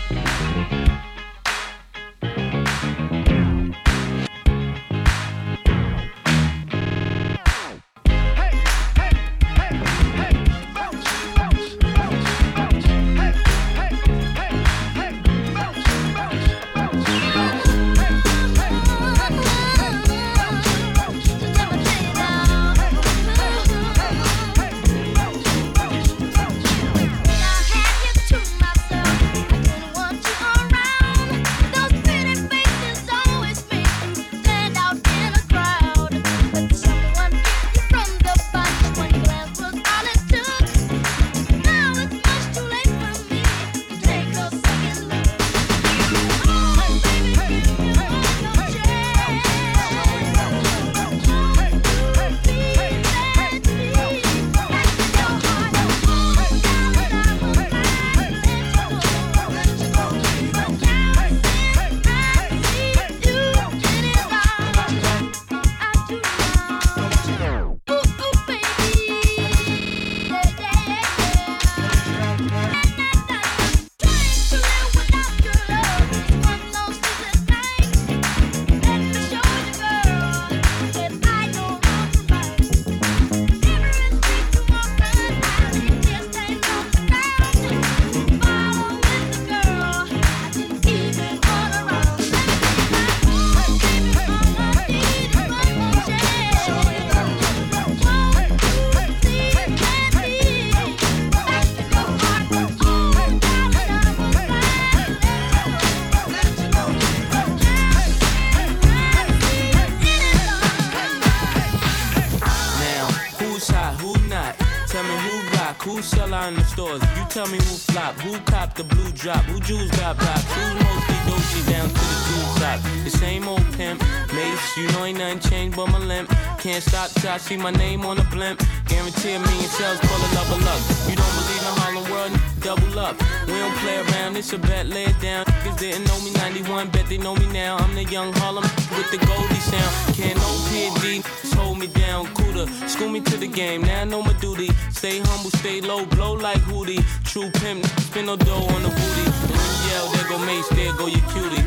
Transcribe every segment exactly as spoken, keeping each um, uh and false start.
Who sell out in the stores? You tell me who flop, who cop the blue drop, who jewels got blocks, who's mostly Dolce down to the jewel top. The same old pimp, Mace, you know ain't nothing changed but my limp. Can't stop till I see my name on the blimp. Guarantee a million sales, call it love or luck. You don't believe in Harlem World? Double up. We don't play around, it's a bet, lay it down. Niggas didn't know me ninety-one, bet they know me now. I'm the young Harlem with the Goldie sound. Can't no P and D, just hold me down. Cooler, school me to the game, now I know my duty. Stay humble, stay low, blow like Hootie. True pimp, spin no dough on the booty. And when you yell, there go Mace, there go your cutie.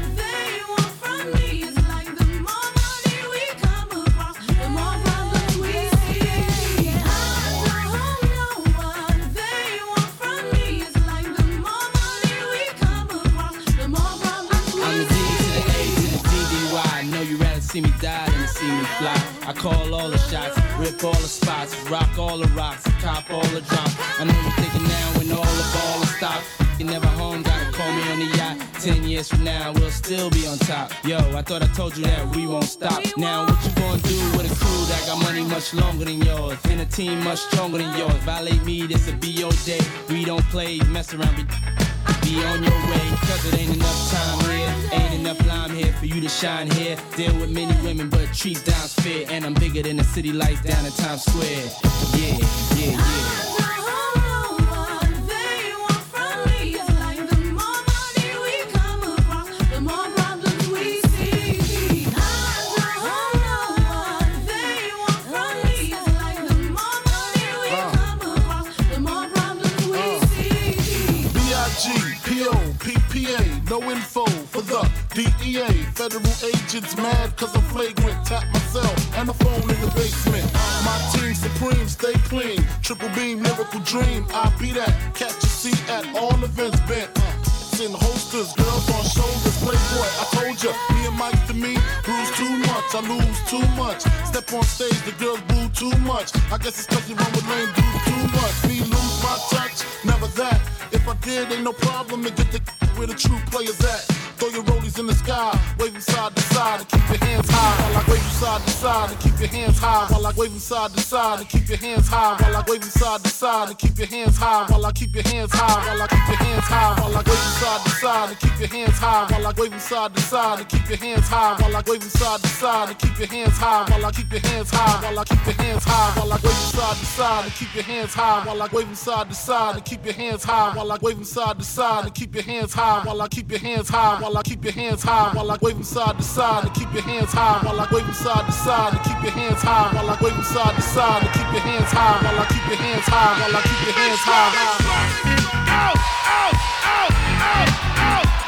See me die and see me fly. I call all the shots, rip all the spots, rock all the rocks, cop all the drops. I know you're thinking now when all the ball is stopped. You never home, gotta call me on the yacht. Ten years from now, we'll still be on top. Yo, I thought I told you that we won't stop. Now what you gonna do with a crew that got money much longer than yours? And a team much stronger than yours. Violate me, this'll be your day. We don't play, mess around, be Be on your way, cause it ain't enough time here. Ain't enough lime here for you to shine here. Deal with many women, but treat down's fair. And I'm bigger than the city lights down in Times Square. Yeah, yeah, yeah. No info for the D E A. Federal agents mad cause I'm flagrant. Tap myself and the phone in the basement. My team supreme, stay clean. Triple beam, lyrical dream. I be that. Catch a seat at all events bent. It's in holsters, girls on shoulders. Playboy, I told ya. Me and Mike to me, bruise too much. I lose too much. Step on stage, the girls boo too much. I guess it's cause you run with lame dudes too much. Me lose my touch, never that. If I did, ain't no problem to get the where the true players at. Throw your rollies in the sky, wave them side to side and keep your hands high. While I wave them side to side and keep your hands high. While I wave them side to side and keep your hands high. While I wave them side to side and keep your hands high. While I keep your hands high. While I keep your hands high. While I wave them side to side and keep your hands high. While I wave them side to side and keep your hands high. While I wave them side to side and keep your hands high. While I keep your hands high. While I keep your hands high. While I wave them side to side and keep your hands high. While I wave them side to side and keep your hands high. While I wave them side to side and keep your hands high. While I keep your hands high. While I keep your hands high. While I wave them side to side and keep your hands high. While I wave them side to side and keep your hands high. While I wave them side to side and keep your hands high. While I keep your hands high. While I keep your hands high. Out, out, out, out, out.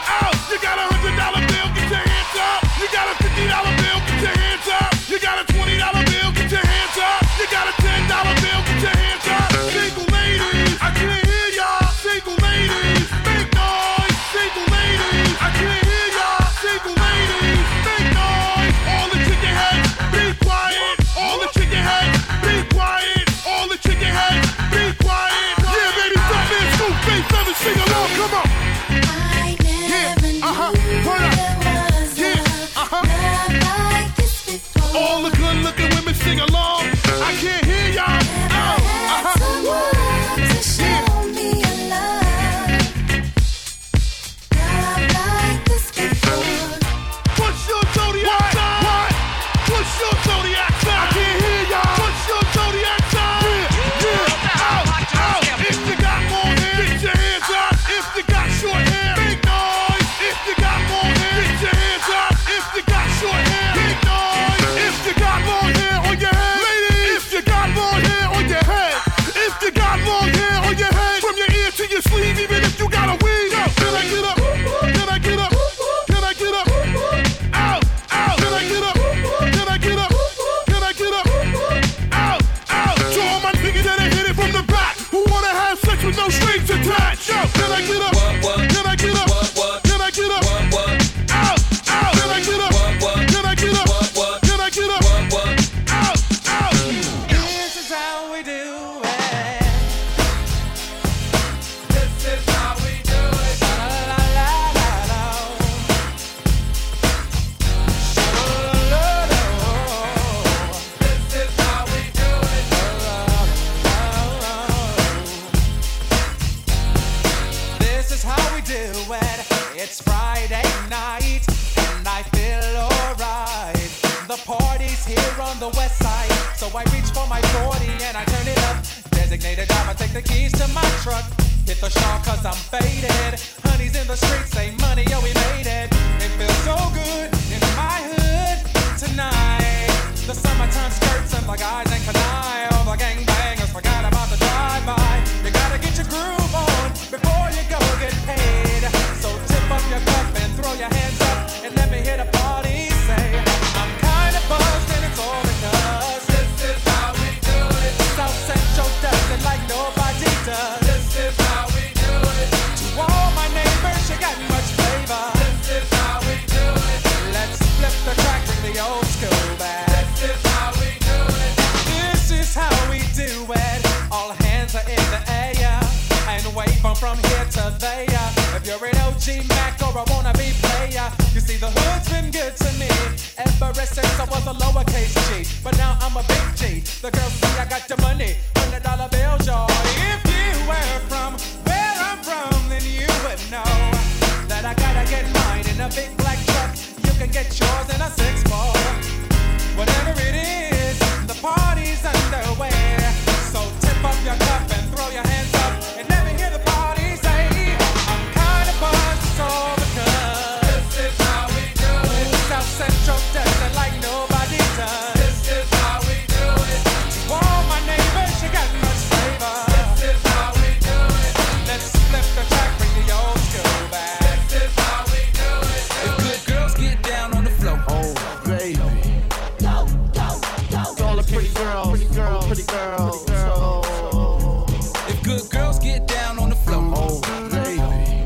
made it drive. I take the keys to my truck, hit the shawl cause I'm faded. Honey's in the streets, say money, yo, we made it. It feels so good in my hood tonight. The summertime skirts and the guys ain't canine. All the gangbangers forgot about the drive-by. You gotta get your groove on before you go get paid. So tip up your cup and throw your hands up and let me hear the party say, I'm kinda buzzed and it's all because this is how we do it. South Central does it like nobody does. This is how we do it. To all my neighbors, you got much flavor. This is how we do it. Let's flip the track, bring the old school back. This is how we do it. This is how we do it. All hands are in the air and wave them from here to there. If you're an O G Mac or a wannabe player, you see the hood's been good to me ever since I was a lowercase G. But now I'm a big G. The girls see I got the money, hundred dollar bills, y'all. If you were from where I'm from, then you would know that I gotta get mine in a big black truck. You can get yours in a six four. Whatever it is, the party's underway. So tip up your cup and throw your hands up and let me hear the party say, I'm kinda buzzed, it's all because this is how we do it. South Central does it like nobody does. This is how we do it. To all my neighbors, you got much flavor. This is how we do it. Let's flip the track, bring the old school back. This is how we do it. If good girls get down on the floor, Oh, baby. All the pretty girls, pretty girls, pretty girls. Oh, if good girls get down on the floor, oh, baby.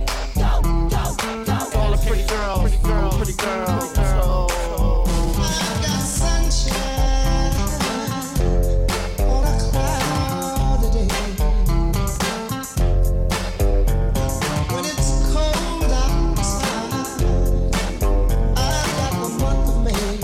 All the pretty girls, pretty girls, pretty girls. Oh. I got sunshine on a cloudy day. When it's cold outside, I got the month of May.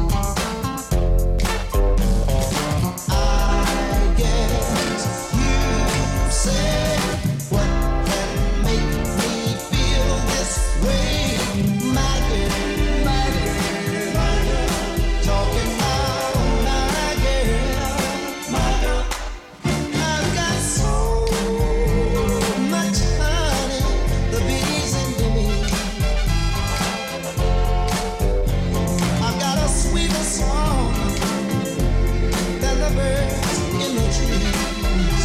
I guess you say what can make me feel this way, my girl, my girl, my girl. Talking about my girl, my girl. I've got so much honey, the bees into me. I've got a sweeter song than the birds in the trees.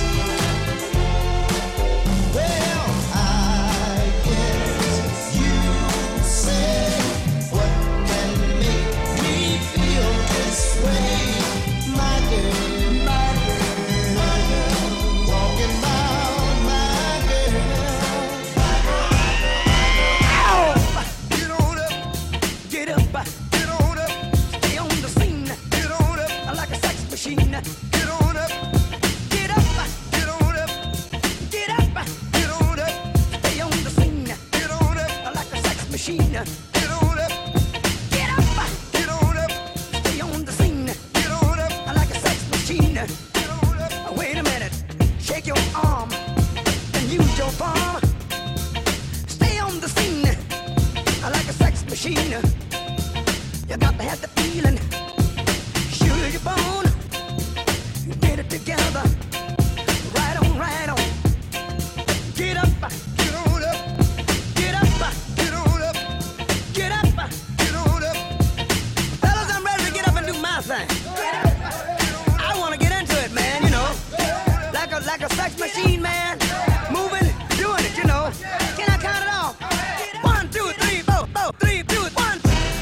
Well, I guess you say what can make me feel this way, my girl, my girl, my girl. Talking about my girl, my girl. Get on up, get up, get on up, stay on the scene, get on up, like a sex machine, get on up, get up, get on up, get up, get on up, stay on the scene, get on up, like a sex machine, get on up, get up, get on up, stay on the scene, get on up, like a sex machine, get on up. Wait a minute, shake your arm, and use your palm. Stay on the scene, like a sex machine. You got to have the feeling. Shoot your bone, get it together. Right on, right on. Get up, get on up, get up, get on up, get up, get on up. Fellas, I'm ready to get up and do my thing. I want to get into it, man. You know, like a like a sex machine, man. Moving, doing it. You know. Can I count it off? One, two, three, four, four, three, two, one.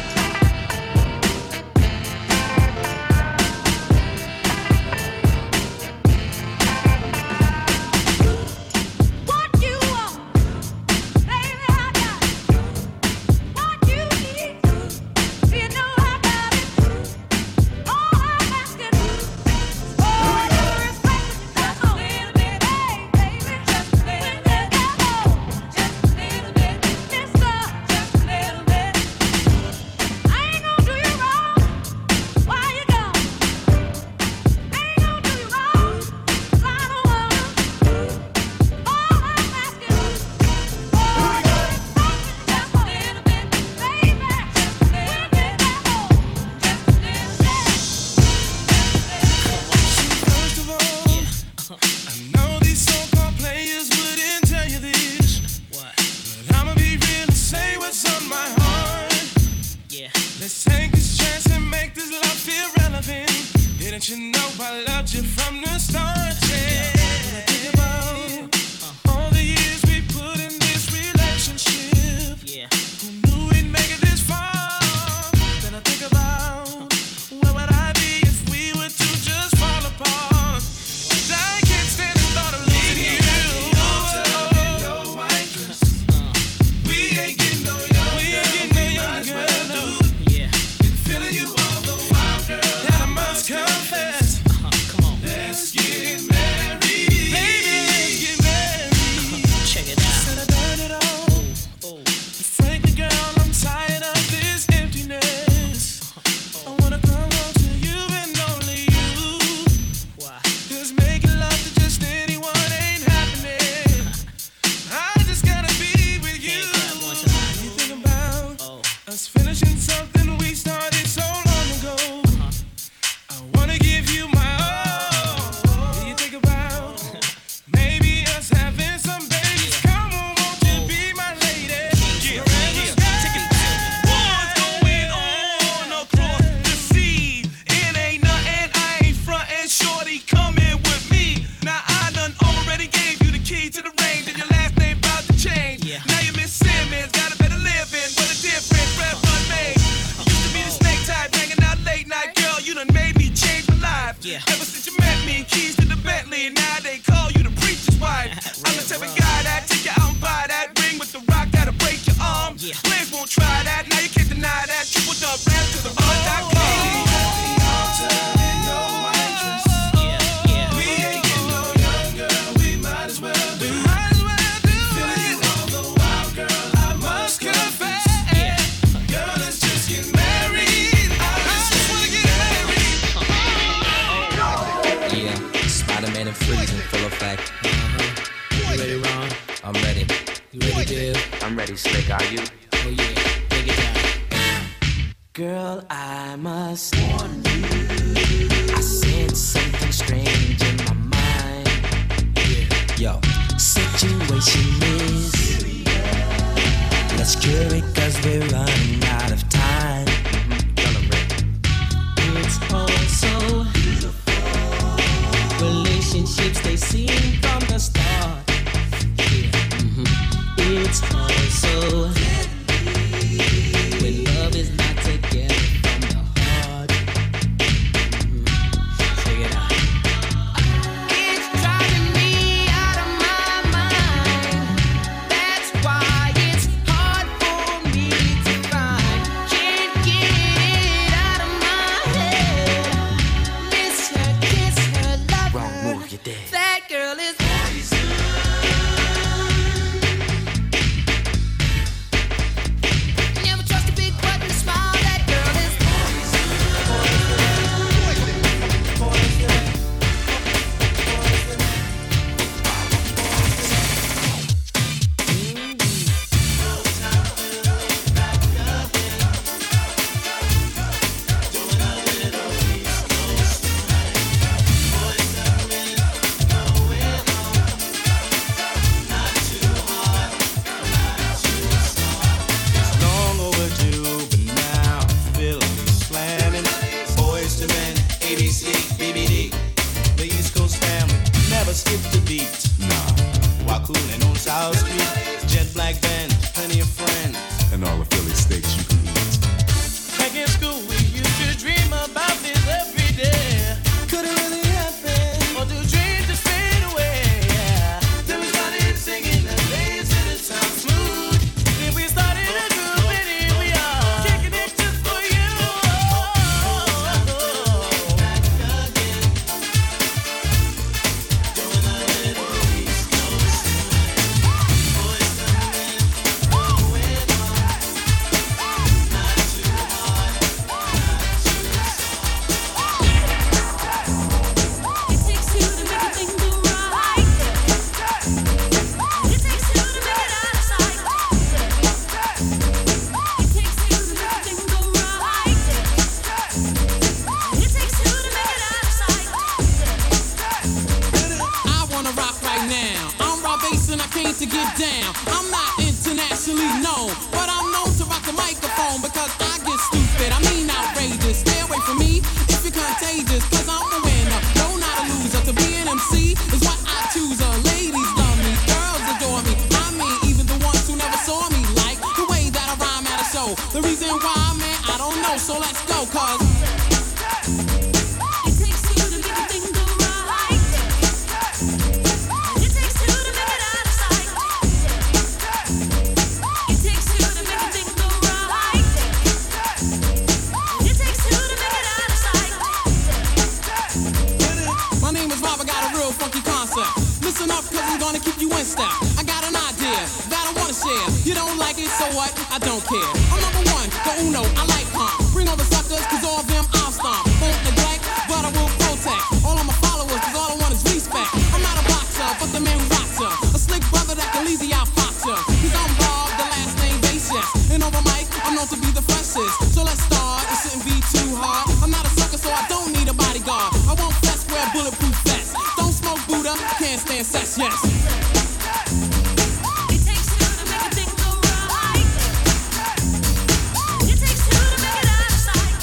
What you want, baby, I got it. What you need, you know I got it. All I'm asking is for your respect, just a little bit, hey, baby. Didn't you know I loved you from the start? Yeah. When I think about all the years we put in this relationship, yeah. Who knew we'd make it this far? Then I think about where would I be if we were to just fall apart? I can't stand the thought of losing you. We ain't getting no younger. We ain't getting no younger. Yeah. Been feeling you all the while, girl. That I must confess. Uh-huh. Come on. Let's get married. Baby, let's get married. Check it out. Said I done it all. Oh, oh. But frankly, girl, I'm tired of this emptiness. I wanna come home to you and only you. Why? 'Cause making love to just anyone ain't happening. I just gotta be with you. You think about oh. us finishing something we started so long ago. Uh-huh. I wanna give you my all. You think about maybe us having some babies. Come on, won't you be my lady? Yeah, yeah. Take it back. What's going on across the sea? It ain't nothing, I ain't frontin', shorty, come in with me. Now I done already gave you the key to the range, and your last name about to change. Yeah. Now you Miss Simmons, got a better living, what a difference Red Bud made. You used to be the snake type, hanging out late night, girl, you done made me change my life. Yeah. Ever since you met me, keys to the Bentley, now they call you the preacher's wife. I'm the type of guy that take you out and buy that ring with the rock that'll break your arm. Yeah. Players won't try that, now you can't deny that. Triple dub rap to the blood dot com. Spider-Man and freezing, full effect. Uh-huh. You ready, Ron? I'm ready. You ready, Bill? I'm ready, Slick. Are you? Oh yeah, take it down. Girl, I must warn you. I sense something strange in my mind. Yeah. Yo, situation is. Let's cure it 'cause we're running out of time. Mm-hmm. It's all so relationships they seem from the start. Yeah. Mm-hmm. It's also when love is not together from the heart. Mm-hmm. Check it out. It's driving me out of my mind. That's why it's hard for me to find. Can't get it out of my head. Miss her, kiss her, love her. Wrong move, you're dead. That girl is poison. Never trust a big butt and a smile. That girl is poison. Long overdue, but now I feel me slamming. Boys to men, A B C, B B D. The East Coast family never skipped a beat. Nah, while cooling on South Street, jet black band, plenty of friends, And all the Philly steaks you can eat. back in school, we used to dream about this every day. Could it really happen? Or do dreams just fade away? Yeah. Then we started singing the days in the sound smooth. Then we started a group and here we are, kicking it just for you. It takes two to make a thing go right. It takes two to make it out of sight. It takes two to make a thing go right. It takes two to make it out of sight. I wanna rock right now. I'm Rob Bass and I came to get down. I'm not internationally known, but I'm known to rock the microphone because I get stupid. I mean outrageous. Stay away from me if you're contagious, 'cause I'm the The reason why, man, I don't know, so let's go, cause it takes two to make a thing go right. It takes two to make it out of sight. It takes two to make a thing go right. It takes two to make it out of sight. my name is Rob, I got a real funky concept. Listen up, cause I'm gonna keep you in step. I got an idea that I wanna share. You don't like it, so what? I don't care. I'm number one, the uno, I like calm. Bring all the suckers, cause all of them I'll stomp. Won't neglect, but I will protect. All of my followers, cause all I want is respect. I'm not a boxer, but the man who rocks her. A slick brother that can easy out fox her. Cause I'm Rob, the last name Basis. And over mic, I'm known to be the freshest. So let's start, it shouldn't be too hard. I'm not a sucker, so I don't need a bodyguard. I won't fess, wear bulletproof vests. Don't smoke Buddha, can't stand sex, yes. It takes two to make a thing go right. It takes two to make it out of sight.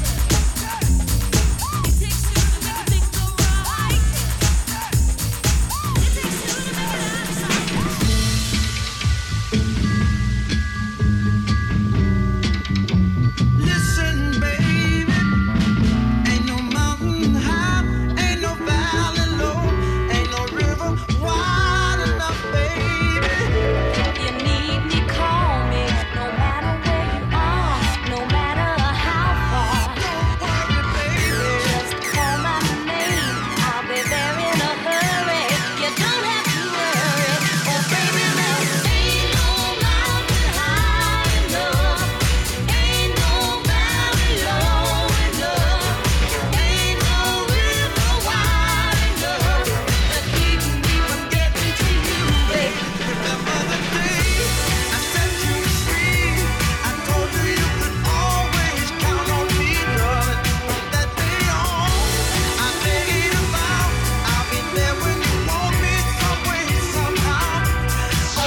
It takes two to make a thing go right. It takes two to make it out of sight. Listen, baby, ain't no mountain high, ain't no valley low, ain't no river wide enough, baby. You need me, call me. No matter where you are, no matter how far. Don't worry, baby. Just call my name. I'll be there in a hurry. You don't have to worry. Oh, baby, there ain't no mountain high enough. Ain't no valley low enough. Ain't no river wide enough to keep me from getting to you, baby. Remember the day I set you free? I told you you could always count on me, darling. From that day on, I made a vow I'll be there when you want me, some way, somehow. Oh,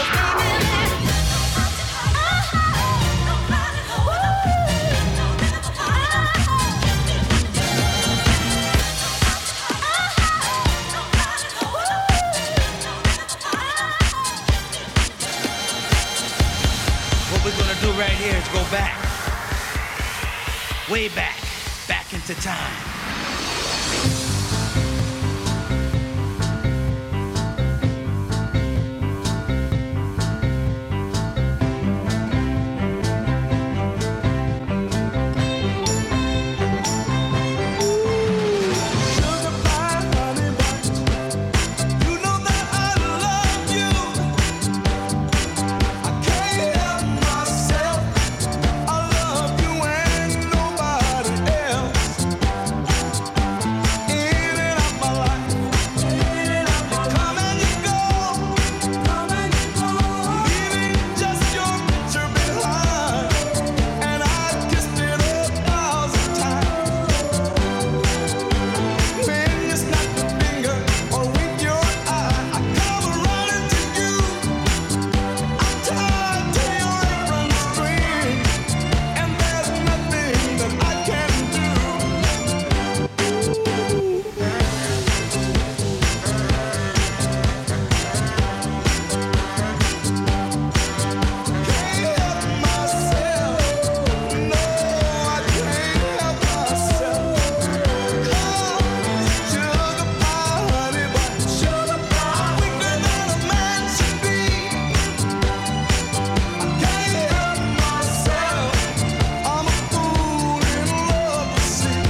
What we're gonna do right here is go back, way back, back into time. sugar pie, honey bun. You know that I love you. I can't help myself. I love you and nobody else. In and out my life, you come and you go, leaving just your picture behind. And I kissed it a thousand times. When you snap your finger or wink your eye, I come running to you. I'm tied to your apron string, and there's nothing that I can do. Can't help myself. No, I can't help myself. Sugar pie, honey bun. Sugar pie. I'm weaker than a man should be. I can't help myself. I'm a fool in love, you see.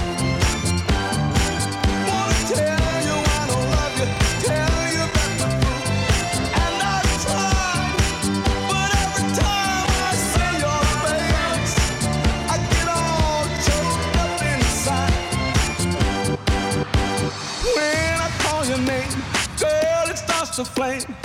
Wanna tell you I don't love you, tell you that the truth. And I tried, but every time I see your face, I get all choked up inside. When I call your name, girl, it starts to flame.